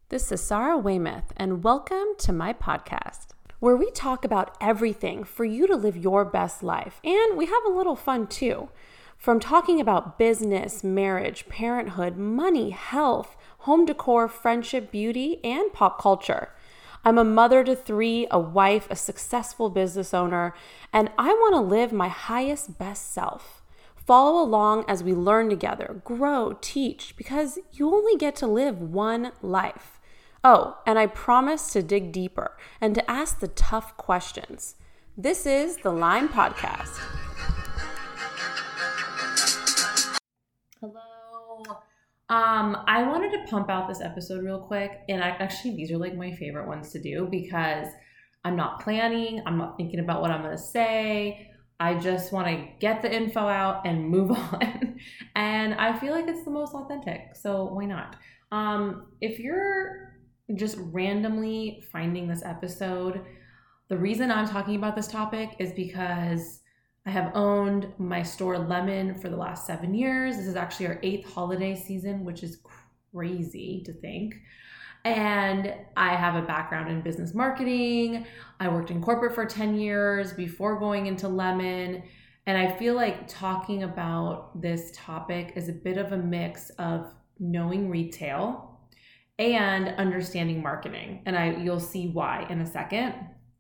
This is Sarah Weymouth, and welcome to my podcast, where we talk about everything for you to live your best life. And we have a little fun too. From talking about business, marriage, parenthood, money, health, home decor, friendship, beauty, and pop culture. I'm a mother to 3, a wife, a successful business owner, and I want to live my highest, best self. Follow along as we learn together, grow, teach, because you only get to live one life. Oh, and I promise to dig deeper and to ask the tough questions. This is the Lime Podcast. Hello. I wanted to pump out this episode real quick, and these are like my favorite ones to do because I'm not planning, I'm not thinking about what I'm going to say. I just want to get the info out and move on. And I feel like it's the most authentic, so why not? If you're just randomly finding this episode, the reason I'm talking about this topic is because I have owned my store Lemon for the last 7 years. This is actually our 8th holiday season, which is crazy to think. And I have a background in business marketing. I worked in corporate for 10 years before going into Lemon. And I feel like talking about this topic is a bit of a mix of knowing retail and understanding marketing. And you'll see why in a second.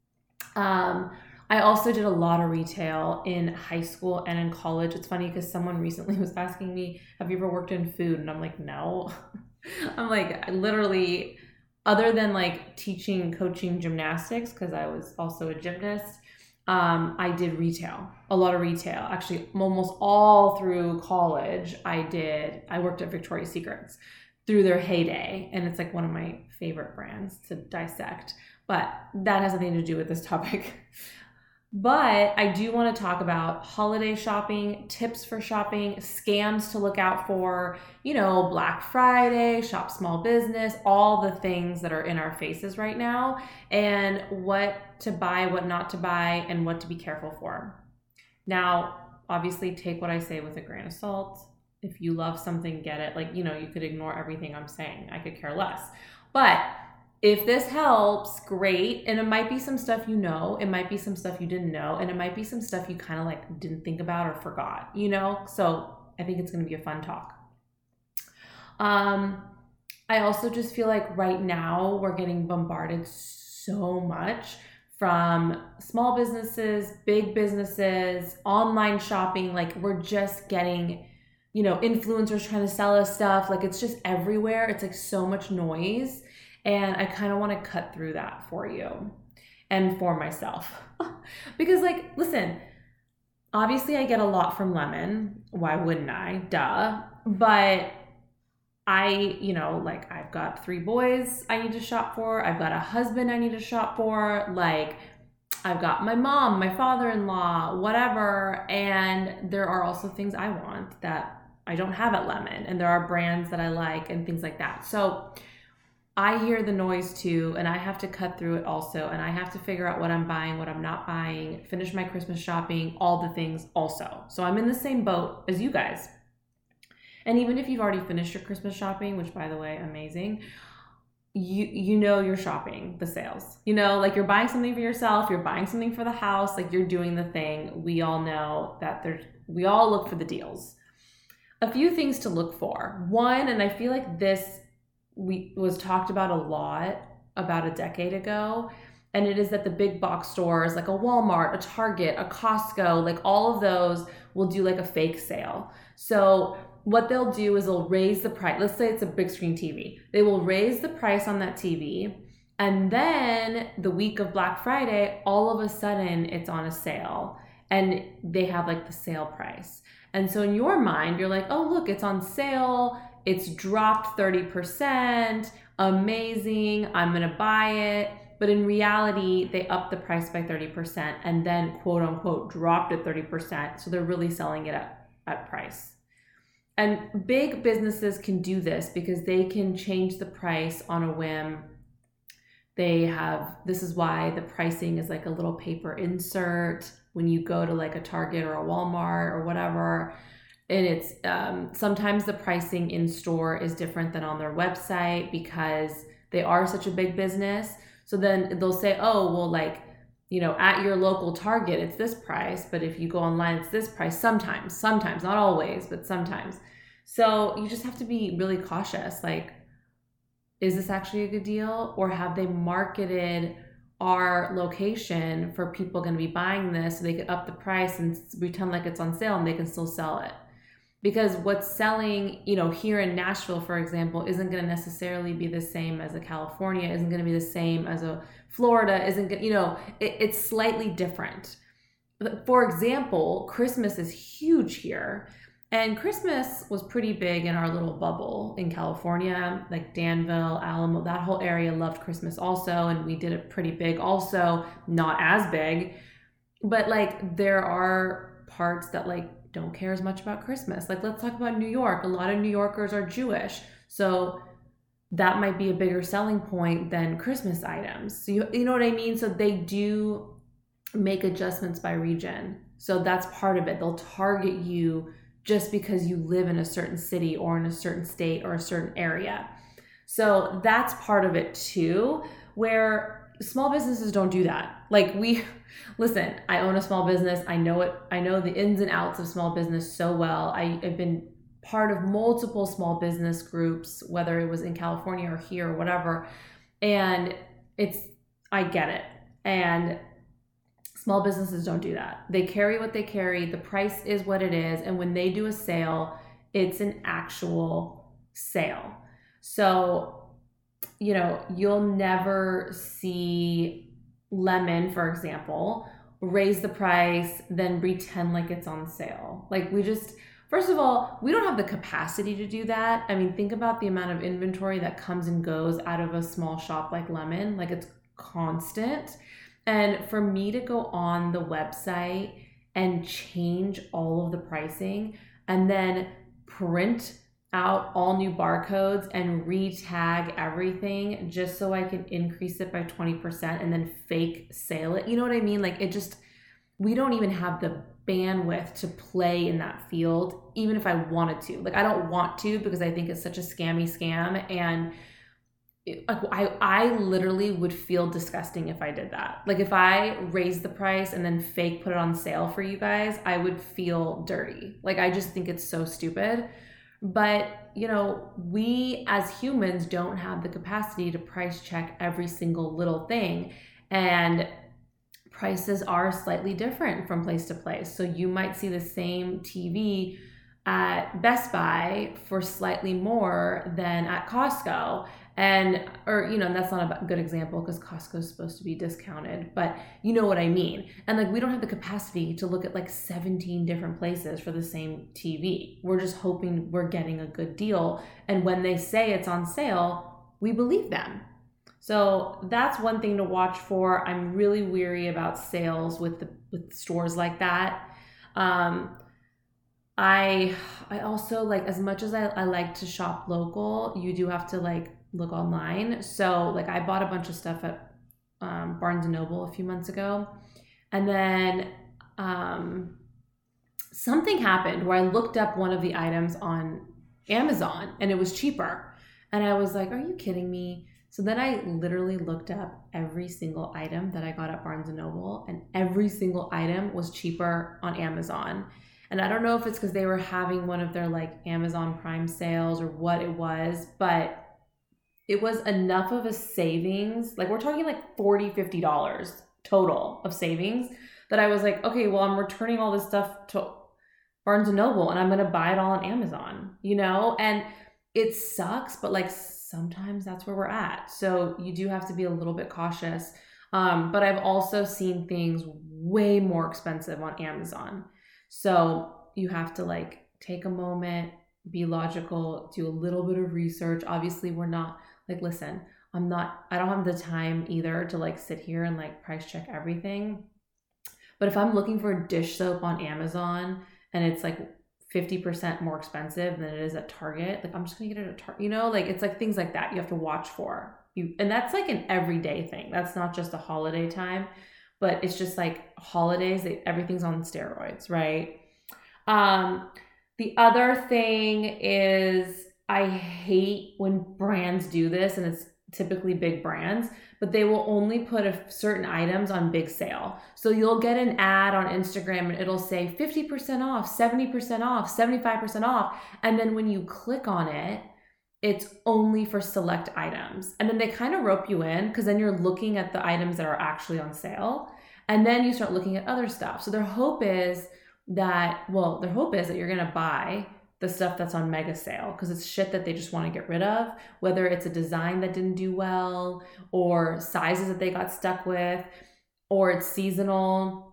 I also did a lot of retail in high school and in college. It's funny because someone recently was asking me, have you ever worked in food? And I'm like, no. I'm like, literally, other than like teaching, coaching gymnastics, because I was also a gymnast, I did retail, a lot of retail. Actually, almost all through college, I worked at Victoria's Secrets through their heyday. And it's like one of my favorite brands to dissect, but that has nothing to do with this topic. But I do want to talk about holiday shopping, tips for shopping, scams to look out for, Black Friday, shop small business, all the things that are in our faces right now, and what to buy, what not to buy, and what to be careful for. Now, obviously take what I say with a grain of salt. If you love something, get it. You could ignore everything I'm saying. I could care less. But if this helps, great. And it might be some stuff you know, it might be some stuff you didn't know, and it might be some stuff you kind of didn't think about or forgot, So I think it's going to be a fun talk. I also just feel like right now we're getting bombarded so much from small businesses, big businesses, online shopping. We're just getting influencers trying to sell us stuff. It's just everywhere. It's so much noise. And I kind of want to cut through that for you and for myself. Because listen, obviously I get a lot from Lemon. Why wouldn't I? Duh. But I've got 3 boys I need to shop for. I've got a husband I need to shop for. I've got my mom, my father-in-law, whatever. And there are also things I want that I don't have at Lemon. And there are brands that I like and things like that. So I hear the noise too, and I have to cut through it also. And I have to figure out what I'm buying, what I'm not buying, finish my Christmas shopping, all the things also. So I'm in the same boat as you guys. And even if you've already finished your Christmas shopping, which by the way, amazing, you're shopping the sales, you're buying something for yourself, you're buying something for the house, you're doing the thing. We all know that we all look for the deals. A few things to look for. One, and I feel like this was talked about a lot about a decade ago, and it is that the big box stores like a Walmart, a Target, a Costco, all of those will do a fake sale. So what they'll do is they'll raise the price. Let's say it's a big screen TV. They will raise the price on that TV, and then the week of Black Friday, all of a sudden it's on a sale, and they have the sale price. And so in your mind, you're like, oh, look, it's on sale. It's dropped 30%. Amazing. I'm going to buy it. But in reality, they upped the price by 30% and then quote unquote dropped it 30%. So they're really selling it at price. And big businesses can do this because they can change the price on a whim. This is why the pricing is a little paper insert when you go to a Target or a Walmart or whatever. And it's sometimes the pricing in store is different than on their website because they are such a big business. So then they'll say, oh, well, like, at your local Target, it's this price, but if you go online, it's this price. Sometimes, not always, but sometimes. So you just have to be really cautious. Like, is this actually a good deal? Or have they marketed our location for people going to be buying this so they could up the price and pretend like it's on sale and they can still sell it? Because what's selling, here in Nashville, for example, isn't going to necessarily be the same as a California, isn't going to be the same as a Florida, isn't going to, it's slightly different. But for example, Christmas is huge here. And Christmas was pretty big in our little bubble in California, like Danville, Alamo, that whole area loved Christmas also. And we did it pretty big also, not as big. But like there are parts that like don't care as much about Christmas. Like let's talk about New York. A lot of New Yorkers are Jewish. So that might be a bigger selling point than Christmas items. So you know what I mean? So they do make adjustments by region. So that's part of it. They'll target you just because you live in a certain city or in a certain state or a certain area. So that's part of it too, where small businesses don't do that. Like listen, I own a small business. I know it. I know the ins and outs of small business so well. I've been part of multiple small business groups, whether it was in California or here or whatever. And I get it. And small businesses don't do that. They carry what they carry. The price is what it is. And when they do a sale, it's an actual sale. So, you'll never see Lemon, for example, raise the price, then pretend like it's on sale. Like first of all, we don't have the capacity to do that. I mean, think about the amount of inventory that comes and goes out of a small shop like Lemon. Like it's constant. And for me to go on the website and change all of the pricing and then print out all new barcodes and re-tag everything just so I can increase it by 20% and then fake sale it. You know what I mean? Like we don't even have the bandwidth to play in that field, even if I wanted to. Like I don't want to because I think it's such a scam. And I literally would feel disgusting if I did that. Like if I raised the price and then fake put it on sale for you guys, I would feel dirty. Like I just think it's so stupid. But, we as humans don't have the capacity to price check every single little thing. And prices are slightly different from place to place. So you might see the same TV at Best Buy for slightly more than at Costco. Or that's not a good example because Costco is supposed to be discounted, but you know what I mean. And like, we don't have the capacity to look at like 17 different places for the same TV. We're just hoping we're getting a good deal. And when they say it's on sale, we believe them. So that's one thing to watch for. I'm really weary about sales with stores like that. I also like, as much as I like to shop local, you do have to like look online. So like I bought a bunch of stuff at Barnes & Noble a few months ago. And then something happened where I looked up one of the items on Amazon and it was cheaper. And I was like, are you kidding me? So then I literally looked up every single item that I got at Barnes & Noble and every single item was cheaper on Amazon. And I don't know if it's because they were having one of their like Amazon Prime sales or what it was, but it was enough of a savings. Like we're talking like $40, $50 total of savings that I was like, okay, well, I'm returning all this stuff to Barnes & Noble and I'm going to buy it all on Amazon, and it sucks, but like sometimes that's where we're at. So you do have to be a little bit cautious. But I've also seen things way more expensive on Amazon. So you have to like take a moment, be logical, do a little bit of research. Obviously we're not like, listen, I don't have the time either to like sit here and like price check everything. But if I'm looking for a dish soap on Amazon and it's like 50% more expensive than it is at Target, like I'm just gonna get it at Target, like it's like things like that you have to watch for. And that's like an everyday thing. That's not just a holiday time. But it's just like holidays, everything's on steroids, right? The other thing is I hate when brands do this, and it's typically big brands, but they will only put certain items on big sale. So you'll get an ad on Instagram and it'll say 50% off, 70% off, 75% off. And then when you click on it, it's only for select items. And then they kind of rope you in because then you're looking at the items that are actually on sale. And then you start looking at other stuff. So their hope is that you're going to buy the stuff that's on mega sale because it's shit that they just want to get rid of, whether it's a design that didn't do well or sizes that they got stuck with or it's seasonal.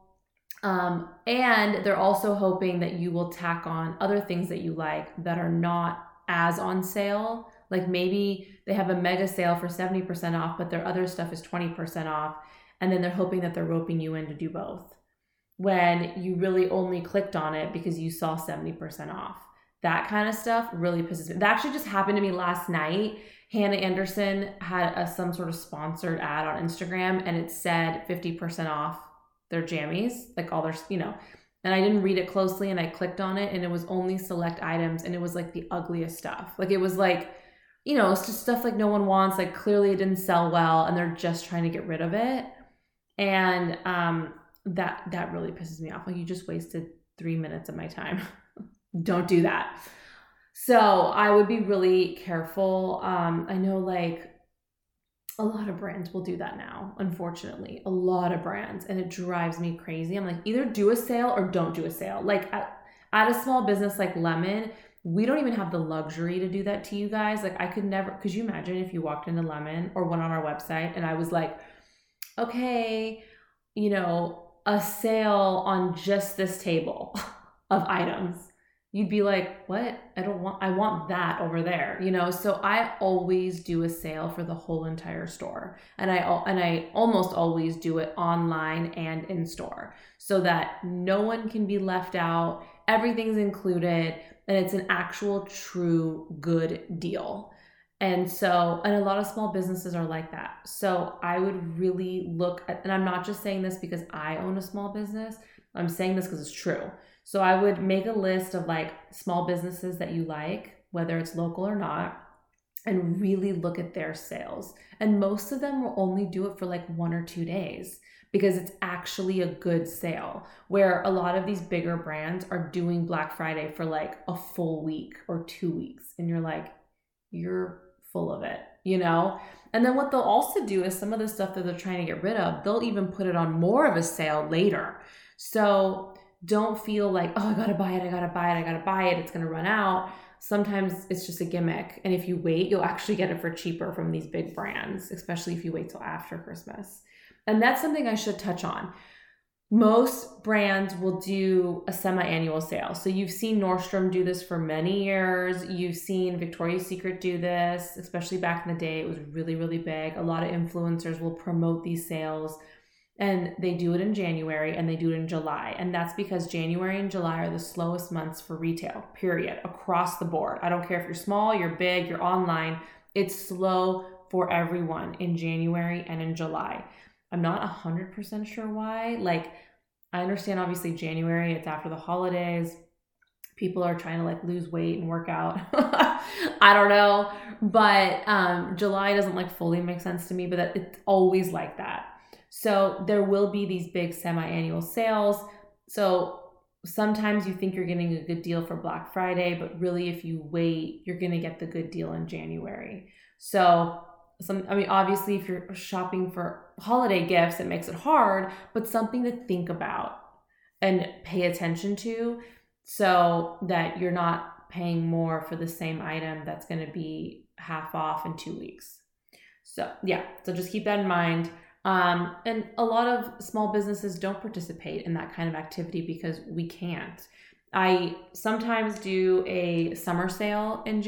And they're also hoping that you will tack on other things that you like that are not as on sale. Like maybe they have a mega sale for 70% off, but their other stuff is 20% off. And then they're hoping that they're roping you in to do both when you really only clicked on it because you saw 70% off. That kind of stuff really pisses me. That actually just happened to me last night. Hannah Anderson had some sort of sponsored ad on Instagram and it said 50% off their jammies, like all their, and I didn't read it closely and I clicked on it and it was only select items and it was like the ugliest stuff. Like it was like, it's just stuff like no one wants, like clearly it didn't sell well and they're just trying to get rid of it. And that really pisses me off. Like you just wasted 3 minutes of my time. Don't do that. So I would be really careful. I know like a lot of brands will do that now, unfortunately, a lot of brands, and it drives me crazy. I'm like, either do a sale or don't do a sale. Like at a small business like Lemon, we don't even have the luxury to do that to you guys. Like I could never, could you imagine if you walked into Lemon or went on our website and I was like, okay, a sale on just this table of items. You'd be like, what? I want that over there, So I always do a sale for the whole entire store. And I almost always do it online and in store so that no one can be left out. Everything's included and it's an actual true good deal. And a lot of small businesses are like that. So I would really look at, and I'm not just saying this because I own a small business. I'm saying this because it's true. So I would make a list of like small businesses that you like, whether it's local or not, and really look at their sales. And most of them will only do it for like 1 or 2 days because it's actually a good sale, where a lot of these bigger brands are doing Black Friday for like a full week or 2 weeks. And you're like, you're full of it, And then what they'll also do is some of the stuff that they're trying to get rid of, they'll even put it on more of a sale later. So don't feel like, oh, I gotta buy it, it's gonna run out. Sometimes it's just a gimmick. And if you wait, you'll actually get it for cheaper from these big brands, especially if you wait till after Christmas. And that's something I should touch on. Most brands will do a semi-annual sale. So you've seen Nordstrom do this for many years. You've seen Victoria's Secret do this, especially back in the day. It was really, really big. A lot of influencers will promote these sales. And they do it in January and they do it in July. And that's because January and July are the slowest months for retail, period, across the board. I don't care if you're small, you're big, you're online. It's slow for everyone in January and in July. I'm not 100% sure why. Like, I understand obviously January, it's after the holidays. People are trying to like lose weight and work out. I don't know. But July doesn't like fully make sense to me, but it's always like that. So there will be these big semi-annual sales. So sometimes you think you're getting a good deal for Black Friday, but really if you wait, you're going to get the good deal in January. So obviously if you're shopping for holiday gifts, it makes it hard, but something to think about and pay attention to so that you're not paying more for the same item that's going to be half off in 2 weeks. So just keep that in mind. And a lot of small businesses don't participate in that kind of activity because we can't. I sometimes do a summer sale in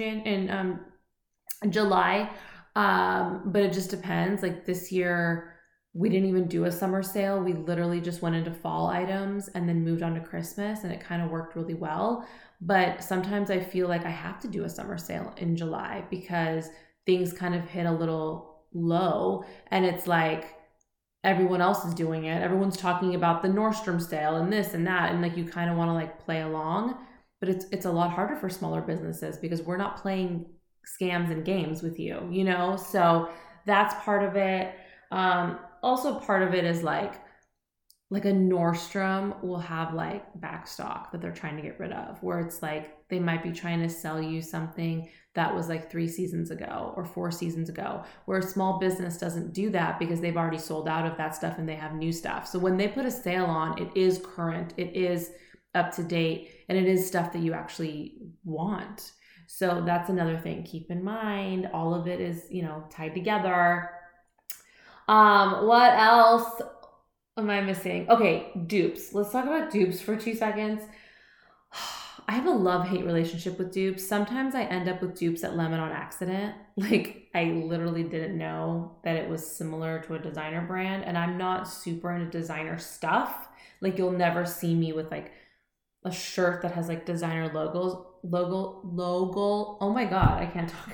July, but it just depends. Like this year, we didn't even do a summer sale. We literally just went into fall items and then moved on to Christmas, and it kind of worked really well. But sometimes I feel like I have to do a summer sale in July because things kind of hit a little low, and it's like, everyone else is doing it. Everyone's talking about the Nordstrom sale and this and that. And like, you kind of want to like play along, but it's a lot harder for smaller businesses because we're not playing scams and games with you, So that's part of it. Also part of it is like a Nordstrom will have like back stock that they're trying to get rid of, where it's like they might be trying to sell you something that was like 3 seasons ago or 4 seasons ago, where a small business doesn't do that because they've already sold out of that stuff and they have new stuff. So when they put a sale on, it is current, it is up to date, and it is stuff that you actually want. So that's another thing. Keep in mind, all of it is, tied together. What else am I missing? Okay, dupes. Let's talk about dupes for 2 seconds. I have a love-hate relationship with dupes. Sometimes I end up with dupes at Lemon on accident. Like, I literally didn't know that it was similar to a designer brand, and I'm not super into designer stuff. Like, you'll never see me with like a shirt that has like designer logo. Oh my God, I can't talk.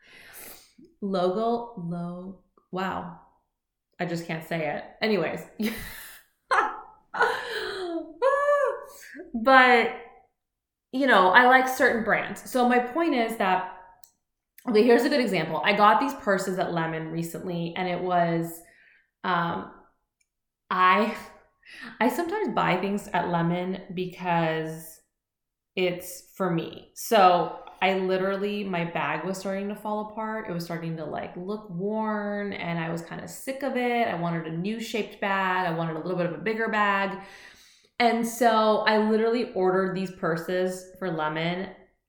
Wow. I just can't say it. Anyways. But, I like certain brands. So my point is that, okay, here's a good example. I got these purses at Lemon recently, and it was, I sometimes buy things at Lemon because it's for me. So I literally, my bag was starting to fall apart. It was starting to like look worn, and I was kind of sick of it. I wanted a new shaped bag. I wanted a little bit of a bigger bag. And so I literally ordered these purses for Lemon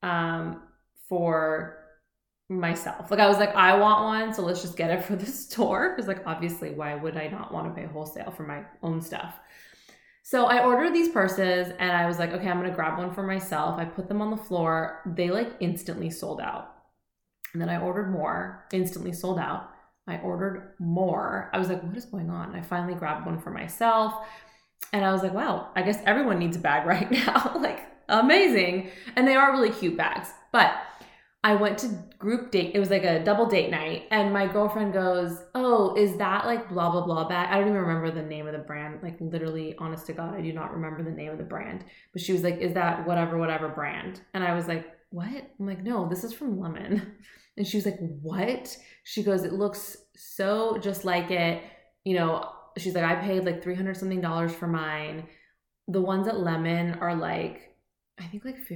for myself. Like, I was like, I want one, so let's just get it for the store. Because like, obviously, why would I not want to pay wholesale for my own stuff? So I ordered these purses, and I was like, okay, I'm going to grab one for myself. I put them on the floor. They like instantly sold out. And then I ordered more, instantly sold out. I ordered more. I was like, what is going on? I finally grabbed one for myself. And I was like, wow, I guess everyone needs a bag right now. Like, amazing. And they are really cute bags. But I went to group date. It was like a double date night. And my girlfriend goes, oh, is that like blah, blah, blah bag? I don't even remember the name of the brand. Like, literally, honest to God, I do not remember the name of the brand. But she was like, is that whatever brand? And I was like, what? I'm like, no, this is from Lemon. And she was like, what? She goes, it looks so just like it. She's like, I paid like $300 something for mine. The ones at Lemon are like, I think like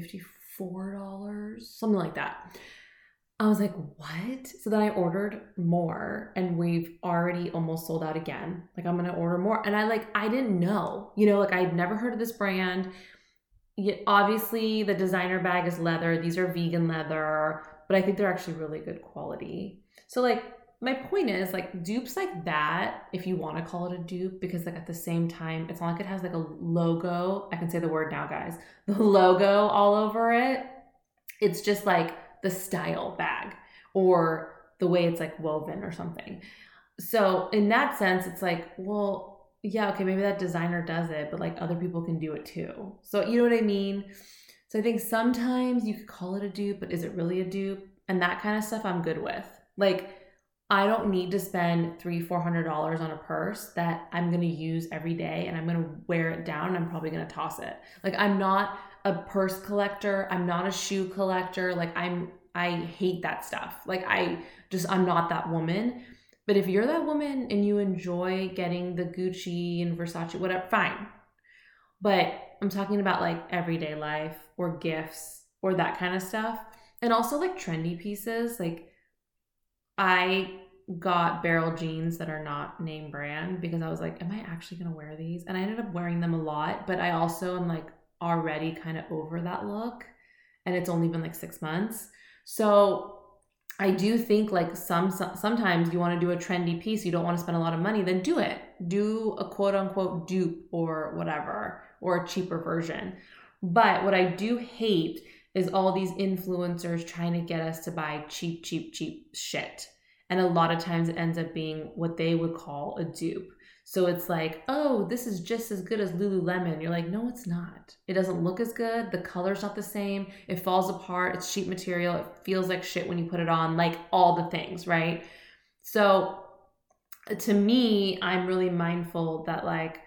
$54, something like that. I was like, what? So then I ordered more, and we've already almost sold out again. Like, I'm going to order more. And I didn't know, like I'd never heard of this brand. Yet obviously the designer bag is leather. These are vegan leather, but I think they're actually really good quality. So like, my point is, like, dupes like that, if you want to call it a dupe, because like at the same time, it's not like it has like a logo. I can say the word now, guys. The logo all over it. It's just like the style bag or the way it's like woven or something. So in that sense, it's like, well, yeah, okay, maybe that designer does it, but like other people can do it too. So you know what I mean? So I think sometimes you could call it a dupe, but is it really a dupe? And that kind of stuff I'm good with. Like, I don't need to spend $300-$400 on a purse that I'm going to use every day, and I'm going to wear it down, and I'm probably going to toss it. Like, I'm not a purse collector. I'm not a shoe collector. Like, I hate that stuff. Like, I'm not that woman. But if you're that woman and you enjoy getting the Gucci and Versace, whatever, fine. But I'm talking about like everyday life or gifts or that kind of stuff. And also like trendy pieces. Like, I got Barrel jeans that are not name brand because I was like, am I actually going to wear these? And I ended up wearing them a lot, but I also am like already kind of over that look, and it's only been like 6 months. So I do think like sometimes you want to do a trendy piece, you don't want to spend a lot of money, then do it. Do a quote unquote dupe or whatever, or a cheaper version. But what I do hate is all these influencers trying to get us to buy cheap shit. And a lot of times it ends up being what they would call a dupe. So it's like, oh, this is just as good as Lululemon. You're like, no, it's not. It doesn't look as good. The color's not the same. It falls apart. It's cheap material. It feels like shit when you put it on, like all the things, right? So to me, I'm really mindful that like,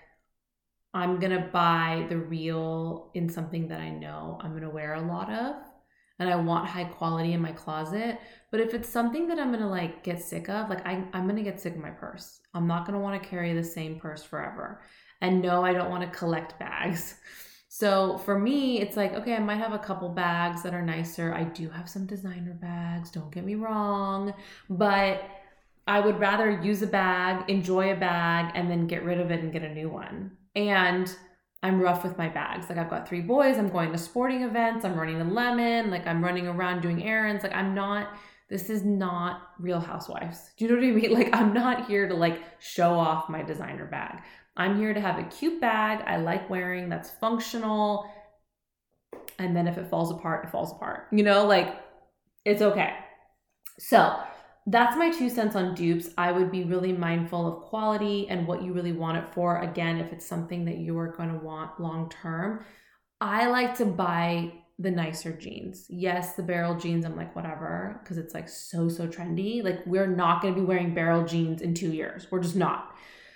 I'm going to buy the real in something that I know I'm going to wear a lot of. and I want high quality in my closet. But if it's something that I'm gonna like get sick of, like I'm gonna get sick of my purse. I'm not gonna want to carry the same purse forever. And no, I don't want to collect bags. So for me, it's like, okay, I might have a couple bags that are nicer. I do have some designer bags, don't get me wrong, but I would rather use a bag, enjoy a bag, and then get rid of it and get a new one. And I'm rough with my bags. Like I've got 3 boys, I'm going to sporting events, I'm running a Lemon, like I'm running around doing errands. Like this is not Real Housewives. Do you know what I mean? Like I'm not here to like show off my designer bag. I'm here to have a cute bag I like wearing, that's functional. And then if it falls apart, it falls apart. You know, like it's okay. So that's my 2 cents on dupes. I would be really mindful of quality and what you really want it for. Again, if it's something that you are going to want long term, I like to buy the nicer jeans. Yes, the barrel jeans, I'm like, whatever, because it's like so trendy. Like we're not going to be wearing barrel jeans in 2 years. We're just not.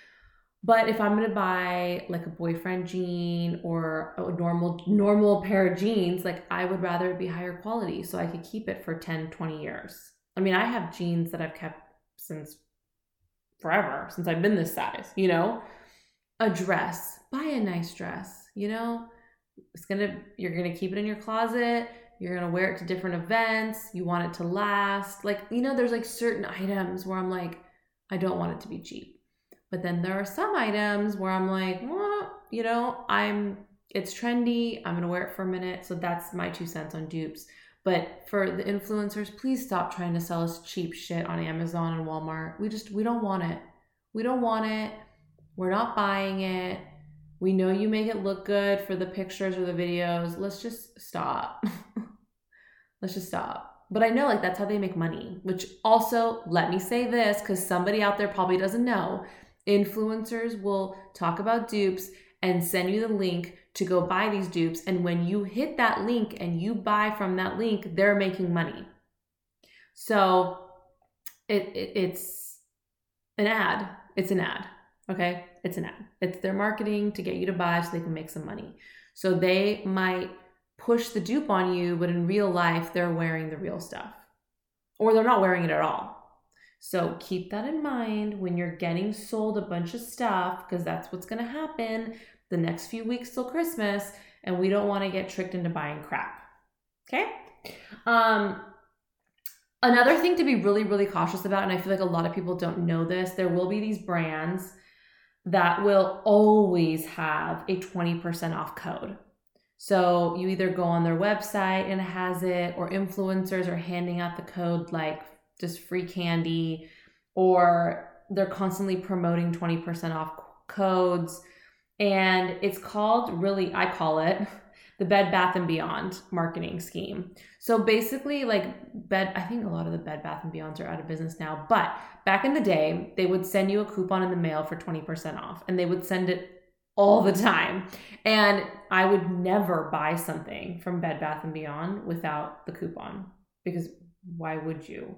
But if I'm going to buy like a boyfriend jean or a normal pair of jeans, like I would rather it be higher quality so I could keep it for 10, 20 years. I mean, I have jeans that I've kept since forever, since I've been this size, you know? A dress, buy a nice dress, you know? You're going to keep it in your closet. You're going to wear it to different events. You want it to last. Like, you know, there's like certain items where I'm like, I don't want it to be cheap. But then there are some items where I'm like, well, you know, it's trendy. I'm going to wear it for a minute. So that's my 2 cents on dupes. But for the influencers, please stop trying to sell us cheap shit on Amazon and Walmart. We don't want it. We don't want it. We're not buying it. We know you make it look good for the pictures or the videos. Let's just stop. Let's just stop. But I know like that's how they make money, which also, let me say this, because somebody out there probably doesn't know. Influencers will talk about dupes and send you the link to go buy these dupes. And when you hit that link and you buy from that link, they're making money. So it's an ad. It's an ad. Okay. It's an ad. It's their marketing to get you to buy so they can make some money. So they might push the dupe on you, but in real life, they're wearing the real stuff or they're not wearing it at all. So keep that in mind when you're getting sold a bunch of stuff, because that's what's going to happen the next few weeks till Christmas, and we don't want to get tricked into buying crap. Okay? Another thing to be really, really cautious about, and I feel like a lot of people don't know this, there will be these brands that will always have a 20% off code. So you either go on their website and it has it, or influencers are handing out the code like just free candy, or they're constantly promoting 20% off codes. And it's called, really, I call it the Bed Bath & Beyond marketing scheme. So basically like I think a lot of the Bed Bath & Beyonds are out of business now, but back in the day, they would send you a coupon in the mail for 20% off, and they would send it all the time. And I would never buy something from Bed Bath & Beyond without the coupon, because why would you?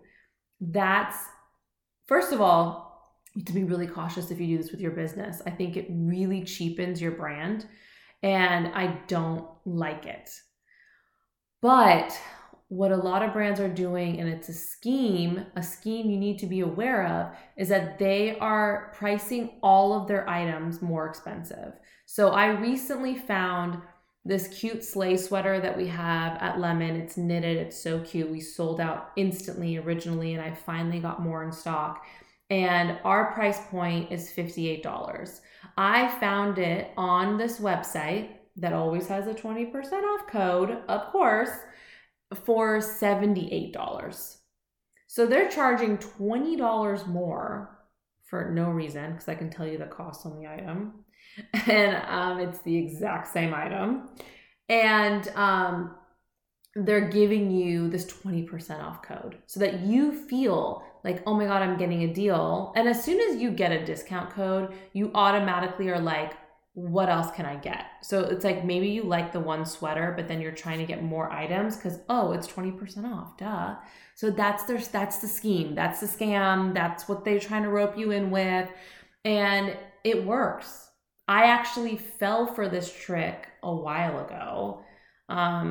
First of all, you have to be really cautious if you do this with your business. I think it really cheapens your brand, and I don't like it. But what a lot of brands are doing, and it's a scheme you need to be aware of, is that they are pricing all of their items more expensive. So I recently found this cute sleigh sweater that we have at Lemon. It's knitted. It's so cute. We sold out instantly originally, and I finally got more in stock. And our price point is $58. I found it on this website that always has a 20% off code, of course, for $78. So they're charging $20 more for no reason, because I can tell you the cost on the item. And it's the exact same item. And they're giving you this 20% off code so that you feel like, oh my God, I'm getting a deal. And as soon as you get a discount code, you automatically are like, what else can I get? So it's like maybe you like the one sweater, but then you're trying to get more items because, oh, it's 20% off, duh. So that's the scheme. That's the scam. That's what they're trying to rope you in with. And it works. I actually fell for this trick a while ago.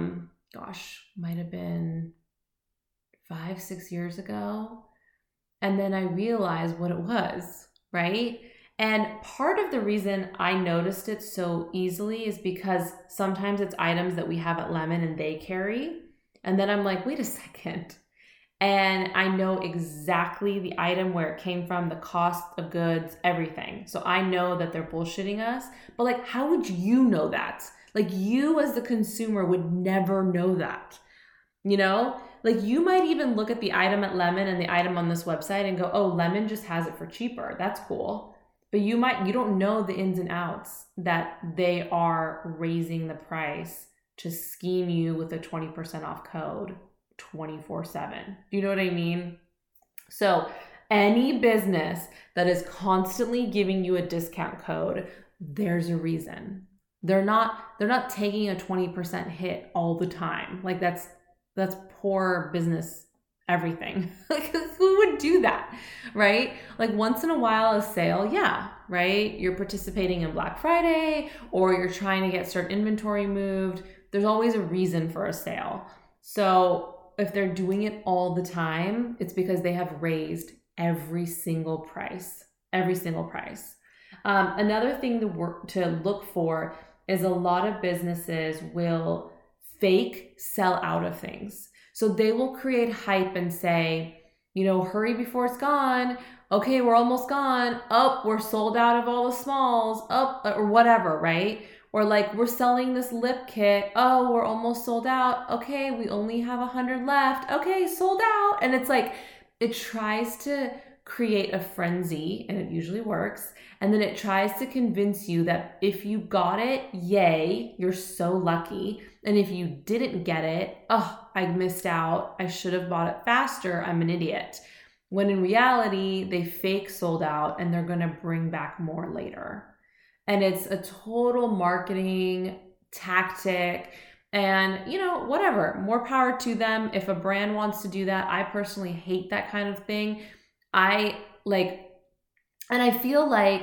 might have been 5, 6 years ago. And then I realized what it was, right? And part of the reason I noticed it so easily is because sometimes it's items that we have at Lemon and they carry. And then I'm like, wait a second. And I know exactly the item, where it came from, the cost of goods, everything. So I know that they're bullshitting us. But like, how would you know that? Like, you as the consumer would never know that, you know? Like, you might even look at the item at Lemon and the item on this website and go, oh, Lemon just has it for cheaper. That's cool. But you don't know the ins and outs that they are raising the price to scheme you with a 20% off code 24/7. Do you know what I mean? So any business that is constantly giving you a discount code, there's a reason. They're not taking a 20% hit all the time. Like, that's poor business everything. Like, who would do that, right? Like, once in a while a sale, yeah, right? You're participating in Black Friday, or you're trying to get certain inventory moved. There's always a reason for a sale. So if they're doing it all the time, it's because they have raised every single price. Another thing to look for is a lot of businesses will fake sell out of things. So they will create hype and say, hurry before it's gone. Okay, we're almost gone. Oh, we're sold out of all the smalls. Oh, or whatever, right? Or like, we're selling this lip kit. Oh, we're almost sold out. Okay, we only have 100 left. Okay, sold out. And it's like, it tries to create a frenzy, and it usually works. And then it tries to convince you that if you got it, yay, you're so lucky. And if you didn't get it, oh, I missed out. I should have bought it faster. I'm an idiot. When in reality, they fake sold out and they're going to bring back more later. And it's a total marketing tactic. And, whatever, more power to them. If a brand wants to do that, I personally hate that kind of thing. And I feel like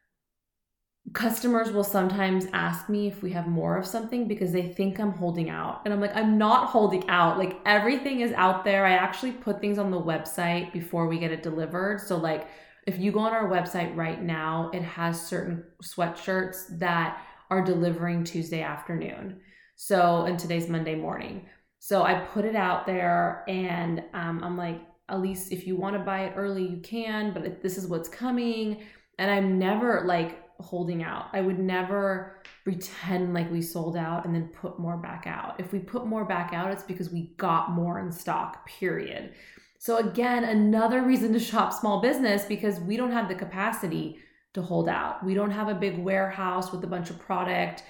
customers will sometimes ask me if we have more of something because they think I'm holding out. And I'm like, I'm not holding out. Like, everything is out there. I actually put things on the website before we get it delivered. So like, if you go on our website right now, it has certain sweatshirts that are delivering Tuesday afternoon. So, and today's Monday morning. So I put it out there, and I'm like, at least if you want to buy it early, you can, but this is what's coming. And I'm never like holding out. I would never pretend like we sold out and then put more back out. If we put more back out, it's because we got more in stock, period. So again, another reason to shop small business, because we don't have the capacity to hold out. We don't have a big warehouse with a bunch of product.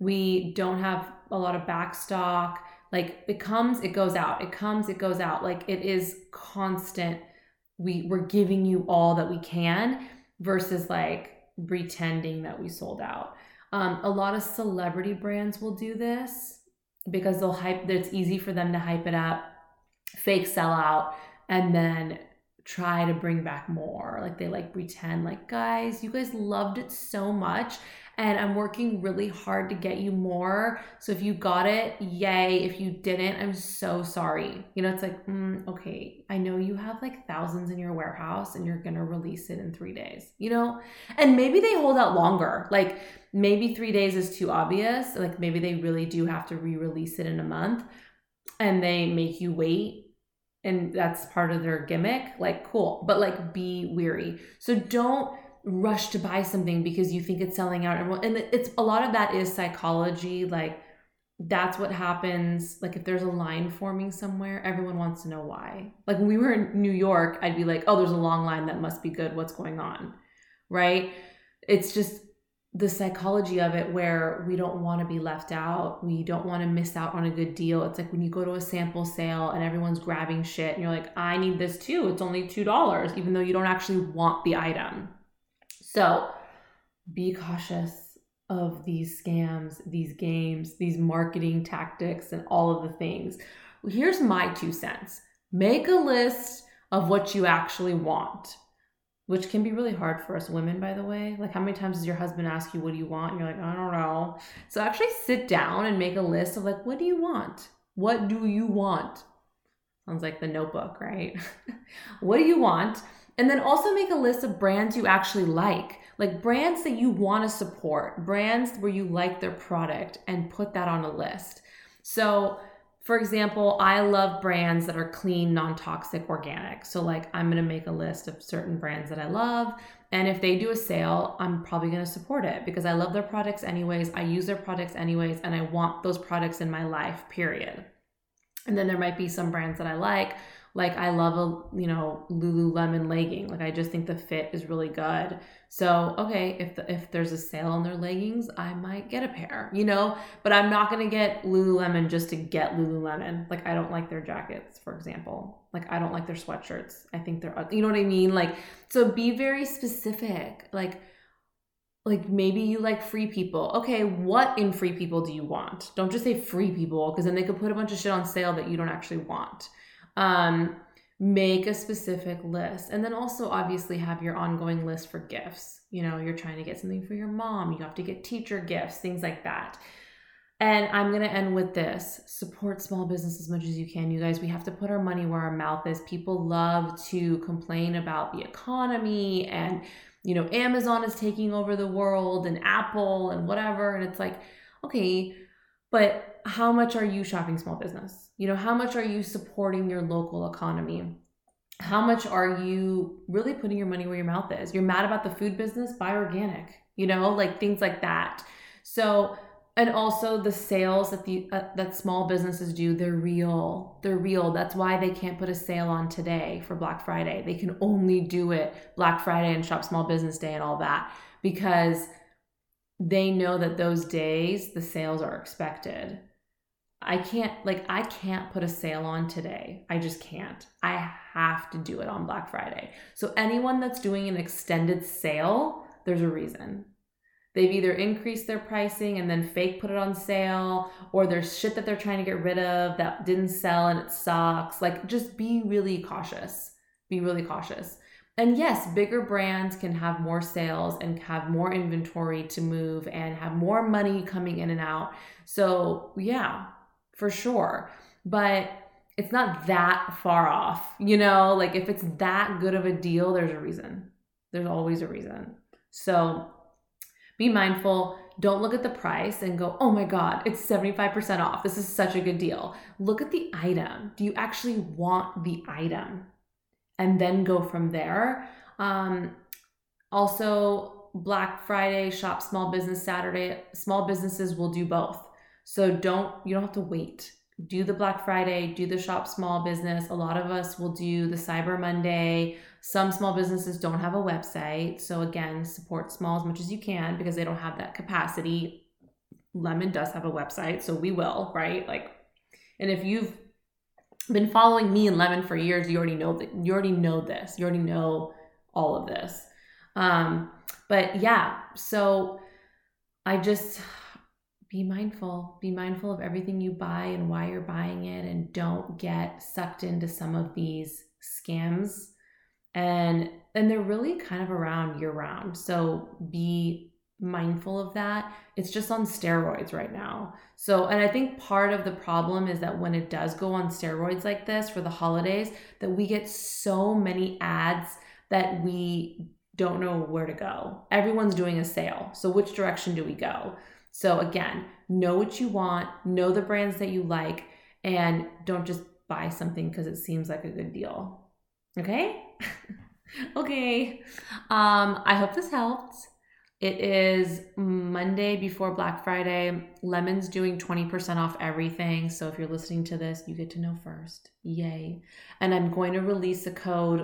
We don't have a lot of back stock. Like, it comes, it goes out. It comes, it goes out. Like, it is constant. We're giving you all that we can versus like pretending that we sold out. A lot of celebrity brands will do this because they'll hype. It's easy for them to hype it up, fake sell out, and then try to bring back more. Like, they like pretend like, guys, you guys loved it so much, and I'm working really hard to get you more. So if you got it, yay. If you didn't, I'm so sorry. It's like, okay, I know you have like thousands in your warehouse and you're going to release it in 3 days, and maybe they hold out longer. Like, maybe 3 days is too obvious. Like, maybe they really do have to re-release it in a month and they make you wait. And that's part of their gimmick. Like, cool, but like, be weary. So don't rush to buy something because you think it's selling out. And it's a lot of that is psychology. Like, that's what happens. Like, if there's a line forming somewhere, everyone wants to know why. Like, when we were in New York, I'd be like, oh, there's a long line. That must be good. What's going on? Right? It's just the psychology of it, where we don't want to be left out. We don't want to miss out on a good deal. It's like when you go to a sample sale and everyone's grabbing shit and you're like, I need this too. It's only $2, even though you don't actually want the item. So be cautious of these scams, these games, these marketing tactics, and all of the things. Here's my 2 cents. Make a list of what you actually want, which can be really hard for us women, by the way. Like, how many times does your husband ask you, what do you want? And you're like, I don't know. So actually sit down and make a list of like, what do you want? What do you want? Sounds like The Notebook, right? What do you want? And then also make a list of brands you actually like brands that you want to support, brands where you like their product, and put that on a list. So for example, I love brands that are clean, non-toxic, organic. So like I'm going to make a list of certain brands that I love. And if they do a sale, I'm probably going to support it because I love their products anyways. I use their products anyways, and I want those products in my life, period. And then there might be some brands that I like I love a, Lululemon legging. Like I just think the fit is really good. So, okay, if there's a sale on their leggings, I might get a pair, but I'm not going to get Lululemon just to get Lululemon. Like I don't like their jackets, for example. Like I don't like their sweatshirts. I think they're, you know what I mean? Like, so be very specific. Like maybe you like Free People. Okay, what in Free People do you want? Don't just say Free People because then they could put a bunch of shit on sale that you don't actually want. Make a specific list. And then also obviously have your ongoing list for gifts. You're trying to get something for your mom. You have to get teacher gifts, things like that. And I'm going to end with this. Support small business as much as you can. You guys, we have to put our money where our mouth is. People love to complain about the economy and Amazon is taking over the world and Apple and whatever. And it's like, okay, but how much are you shopping small business? How much are you supporting your local economy? How much are you really putting your money where your mouth is? You're mad about the food business? Buy organic, like things like that. So, and also the sales that small businesses do, they're real. They're real. That's why they can't put a sale on today for Black Friday. They can only do it Black Friday and Shop Small Business Day and all that because they know that those days the sales are expected. I can't put a sale on today. I just can't. I have to do it on Black Friday. So anyone that's doing an extended sale, there's a reason. They've either increased their pricing and then fake put it on sale, or there's shit that they're trying to get rid of that didn't sell and it sucks. Like, just be really cautious. Be really cautious. And yes, bigger brands can have more sales and have more inventory to move and have more money coming in and out. So yeah, for sure. But it's not that far off, like if it's that good of a deal, there's a reason. There's always a reason. So be mindful. Don't look at the price and go, oh my God, it's 75% off. This is such a good deal. Look at the item. Do you actually want the item? And then go from there. Also, Black Friday, Shop Small Business Saturday, small businesses will do both. So you don't have to wait. Do the Black Friday, do the Shop Small Business. A lot of us will do the Cyber Monday. Some small businesses don't have a website. So again, support small as much as you can because they don't have that capacity. Lemon does have a website, so we will, right? And if you've been following me and Lemon for years, you already know that. You already know this. You already know all of this. But yeah, so I just be mindful. Be mindful of everything you buy and why you're buying it, and don't get sucked into some of these scams. And they're really kind of around year round. So be mindful of that. It's just on steroids right now. So, and I think part of the problem is that when it does go on steroids like this for the holidays, that we get so many ads that we don't know where to go. Everyone's doing a sale. So which direction do we go? So again, know what you want, know the brands that you like, and don't just buy something because it seems like a good deal. Okay? Okay. I hope this helped. It is Monday before Black Friday. Lemon's doing 20% off everything. So if you're listening to this, you get to know first. Yay. And I'm going to release a code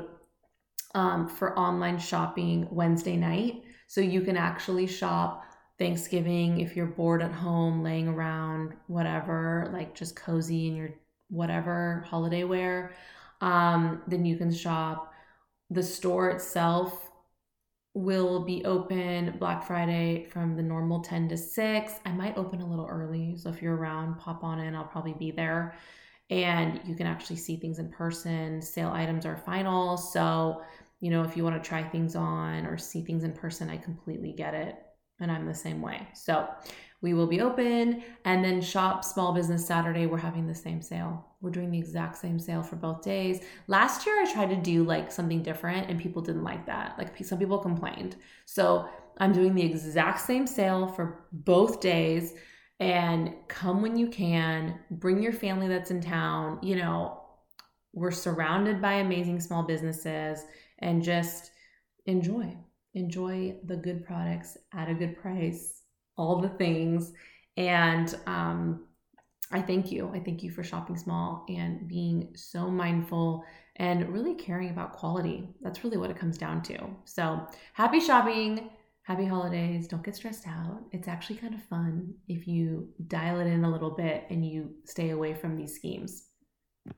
for online shopping Wednesday night. So you can actually shop Thanksgiving if you're bored at home, laying around, whatever, like just cozy in your whatever holiday wear. Then you can shop. The store itself will be open Black Friday from the normal 10 to 6. I might open a little early. So if you're around, pop on in. I'll probably be there. And you can actually see things in person. Sale items are final. So, if you want to try things on or see things in person, I completely get it. and I'm the same way. So we will be open. And then Shop Small Business Saturday, we're having the same sale. We're doing the exact same sale for both days. Last year, I tried to do like something different and people didn't like that. Like some people complained. So I'm doing the exact same sale for both days, and come when you can, bring your family that's in town. You know, we're surrounded by amazing small businesses, and just enjoy the good products at a good price, all the things. And I thank you. I thank you for shopping small and being so mindful and really caring about quality. That's really what it comes down to. So happy shopping. Happy holidays. Don't get stressed out. It's actually kind of fun if you dial it in a little bit and you stay away from these schemes.